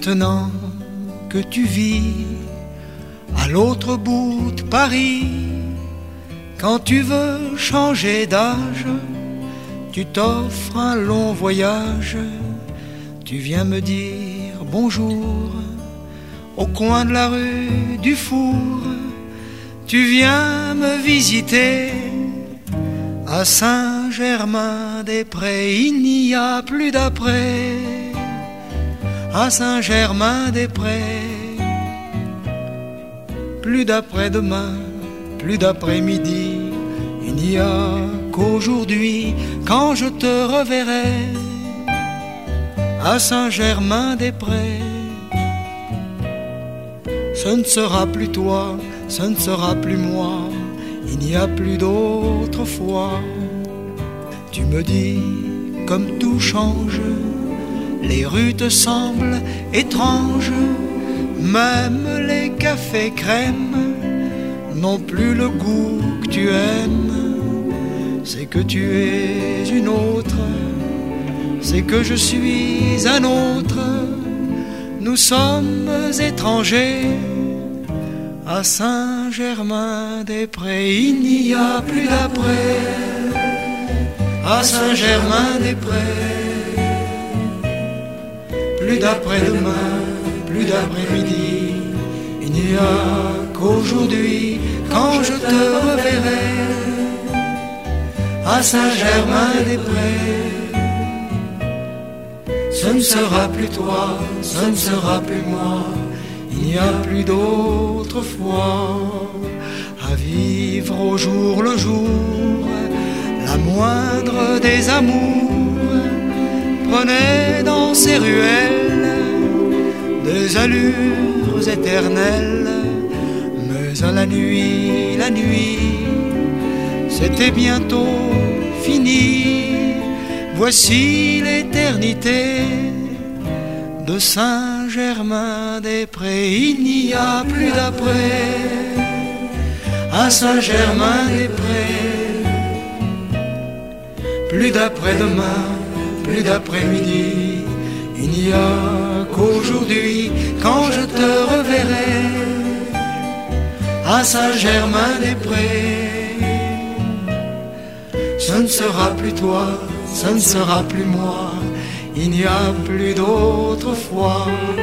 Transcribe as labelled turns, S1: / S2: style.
S1: maintenant que tu vis à l'autre bout de Paris, quand tu veux changer d'âge, tu t'offres un long voyage, tu viens me dire bonjour au coin de la rue du Four, tu viens me visiter à Saint-Germain-des-Prés, il n'y a plus d'après. À Saint-Germain-des-Prés, plus d'après-demain, plus d'après-midi, il n'y a qu'aujourd'hui quand je te reverrai à Saint-Germain-des-Prés. Ce ne sera plus toi, ce ne sera plus moi, il n'y a plus d'autre fois. Tu me dis comme tout change, les rues te semblent étranges, même les cafés crèmes n'ont plus le goût que tu aimes. C'est que tu es une autre, c'est que je suis un autre. Nous sommes étrangers à Saint-Germain-des-Prés, il n'y a plus d'après. À Saint-Germain-des-Prés, plus d'après-demain, plus d'après-midi, il n'y a qu'aujourd'hui quand je te reverrai à Saint-Germain-des-Prés. Ce ne sera plus toi, ce ne sera plus moi, il n'y a plus d'autre fois. À vivre au jour le jour, la moindre des amours, prenez dans ces ruelles des allures éternelles. Mais à la nuit, c'était bientôt fini. Voici l'éternité de Saint-Germain-des-Prés, il n'y a plus d'après. À Saint-Germain-des-Prés, plus d'après-demain, plus d'après-midi, il n'y a qu'aujourd'hui quand je te reverrai à Saint-Germain-des-Prés. Ce ne sera plus toi, ce ne sera plus moi, il n'y a plus d'autre fois.